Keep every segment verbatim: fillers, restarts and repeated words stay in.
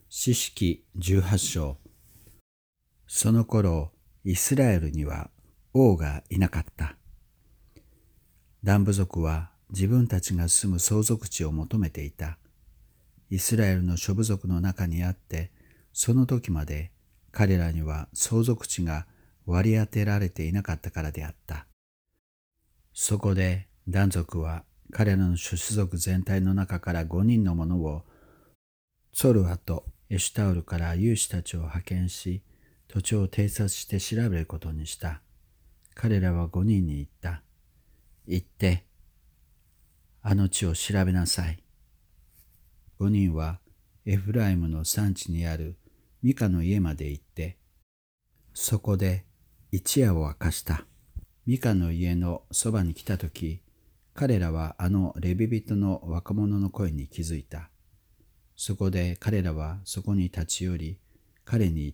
士式じゅうはち章。その頃、イスラエルには王がいなかった。ダン部族は自分たちが住む相続地を求めていた。イスラエルの諸部族の中にあって、その時まで彼らには相続地が割り当てられていなかったからであった。そこでダン族は彼らの諸種族全体の中から五人の者をツォルアとエシュタウルから勇士たちを派遣し、土地を偵察して調べることにした。彼らは五人に言った。行って、あの地を調べなさい。五人はエフライムの山地にあるミカの家まで行って、そこで一夜を明かした。ミカの家のそばに来たとき、彼らはあのレビ人の若者の声に気づいた。そこで彼らはそこに立ち寄り、彼に言った。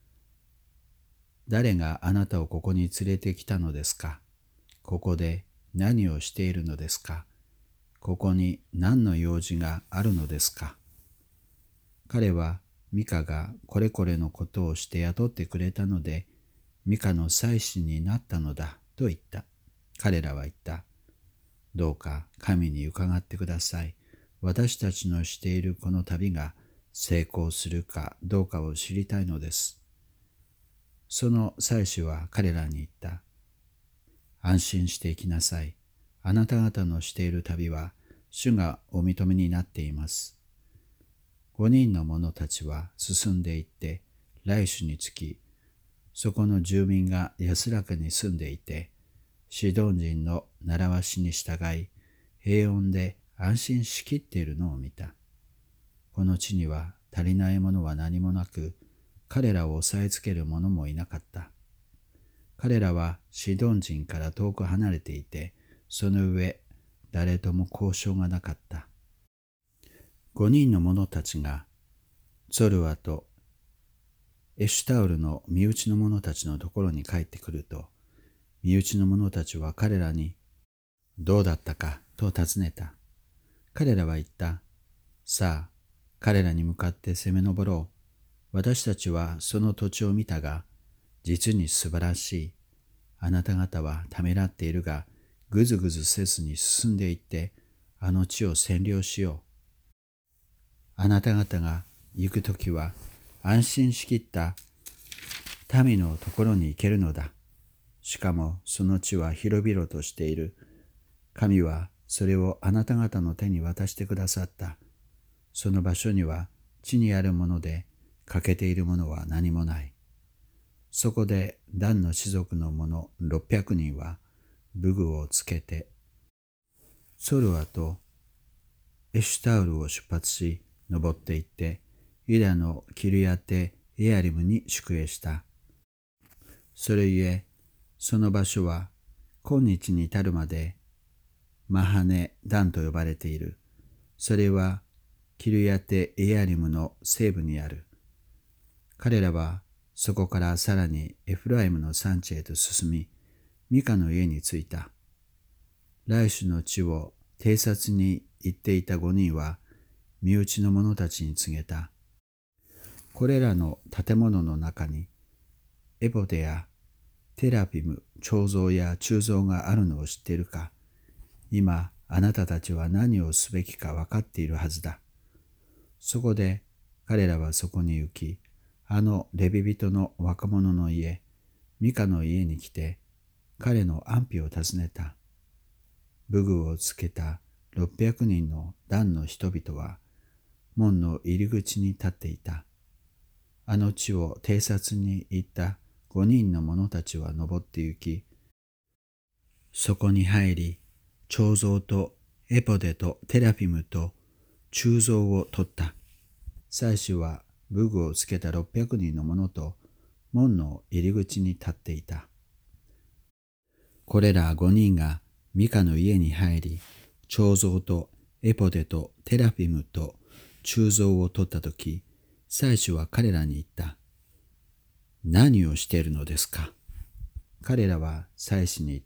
誰があなたをここに連れてきたのですか？ここで何をしているのですか？ここに何の用事があるのですか？彼はミカがこれこれのことをして雇ってくれたので、ミカの妻子になったのだと言った。彼らは言った。どうか神に伺ってください。私たちのしているこの旅が成功するかどうかを知りたいのです。その妻子は彼らに言った。安心して行きなさい。あなた方のしている旅は主がお認めになっています。五人の者たちは進んで行って来週につき、そこの住民が安らかに住んでいて、シドン人の習わしに従い、平穏で安心しきっているのを見た。この地には足りないものは何もなく、彼らを押さえつける者もいなかった。彼らはシドン人から遠く離れていて、その上、誰とも交渉がなかった。五人の者たちが、ツォルアとエシュタウルの身内の者たちのところに帰ってくると、身内の者たちは彼らに、どうだったかと尋ねた。彼らは言った。さあ、彼らに向かって攻め上ろう。私たちはその土地を見たが、実に素晴らしい。あなた方はためらっているが、ぐずぐずせずに進んでいって、あの地を占領しよう。あなた方が行くときは、安心しきった民のところに行けるのだ。しかもその地は広々としている。神はそれをあなた方の手に渡してくださった。その場所には地にあるもので欠けているものは何もない。そこでダンの氏族の者ろっぴゃくにんは武具をつけて、ツォルアとエシュタウルを出発し、登っていって、ユダのキルヤテエアリムに宿営した。それゆえ、その場所は今日に至るまでマハネダンと呼ばれている。それはキルヤテエアリムの西部にある。彼らはそこからさらにエフライムの山地へと進み、ミカの家に着いた。来週の地を偵察に行っていた五人は、身内の者たちに告げた。これらの建物の中に、エボデやテラピム、彫像や鋳造があるのを知っているか？今、あなたたちは何をすべきか分かっているはずだ。そこで、彼らはそこに行き、あのレビ人の若者の家、ミカの家に来て、彼の安否を尋ねた。武具をつけたろっぴゃくにんのダンの人々は、門の入り口に立っていた。あの地を偵察に行った五人の者たちは登って行き、そこに入り、彫像とエポデとテラフィムと鋳造を取った。祭司は武具をつけたろっぴゃくにんの者と門の入り口に立っていた。これら五人がミカの家に入り、彫像とエポデとテラフィムと鋳造を取ったとき、祭司は彼らに言った。何をしているのですか？彼らは祭司に言った。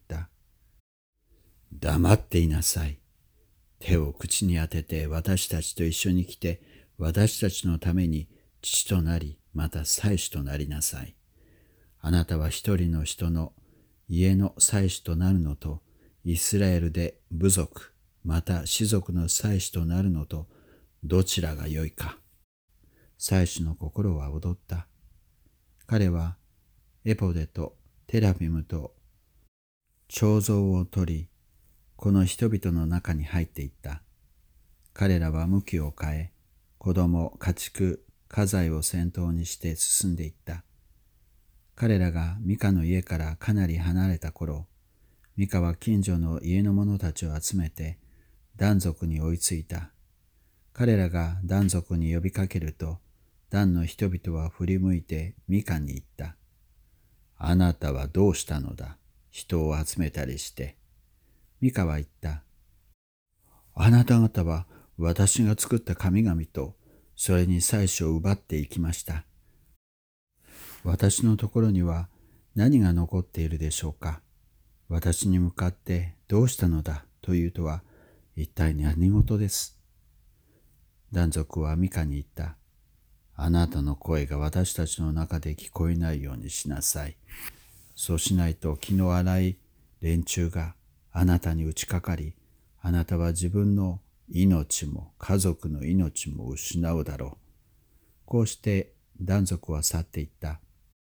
黙っていなさい。手を口に当てて私たちと一緒に来て、 私たちのために父となり、また祭司となりなさい。あなたは一人の人の家の祭司となるのと、イスラエルで部族、また士族の祭司となるのと、どちらが良いか。祭司の心は踊った。彼はエポデとテラフィムと彫像を取り、この人々の中に入っていった。彼らは向きを変え、子供、家畜、家財を先頭にして進んでいった。彼らがミカの家からかなり離れた頃、ミカは近所の家の者たちを集めて、ダン族に追いついた。彼らがダン族に呼びかけると、ダンの人々は振り向いてミカに言った。あなたはどうしたのだ、人を集めたりして。ミカは言った。あなた方は私が作った神々と、それに祭司を奪っていきました。私のところには何が残っているでしょうか。私に向かってどうしたのだというとは一体何事です。ダン族はミカに言った。あなたの声が私たちの中で聞こえないようにしなさい。そうしないと気の荒い連中があなたに打ちかかり、あなたは自分の命も家族の命も失うだろう。こうしてダン族は去っていった。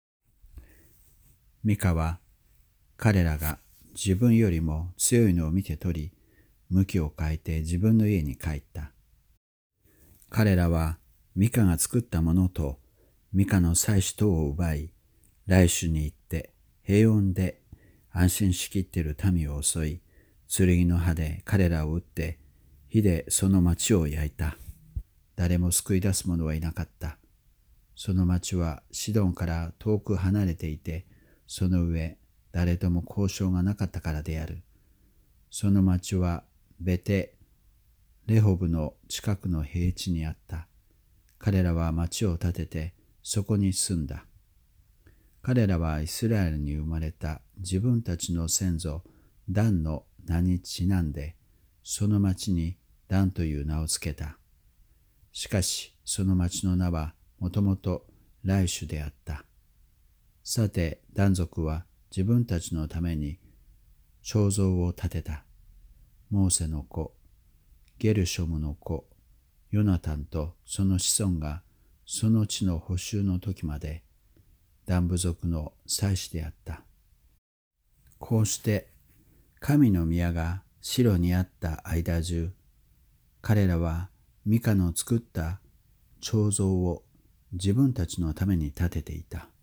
ミカは彼らが自分よりも強いのを見て取り、向きを変えて自分の家に帰った。彼らはミカが作ったものとミカの祭司等を奪い、来種に行って平穏で安心しきっている民を襲い、剣の刃で彼らを撃って、火でその町を焼いた。誰も救い出す者はいなかった。その町はシドンから遠く離れていて、その上、誰とも交渉がなかったからである。その町はベテ・レホブの近くの平地にあった。彼らは町を建ててそこに住んだ。彼らはイスラエルに生まれた自分たちの先祖ダンの名にちなんで、その町にダンという名をつけた。しかしその町の名はもともと来種であった。さて、ダン族は自分たちのために彫像を建てた。モーセの子、ゲルショムの子、ヨナタンとその子孫がその地の補修の時までダン部族の祭司であった。こうして神の宮がシロにあった間中、彼らはミカの作った彫像を自分たちのために建てていた。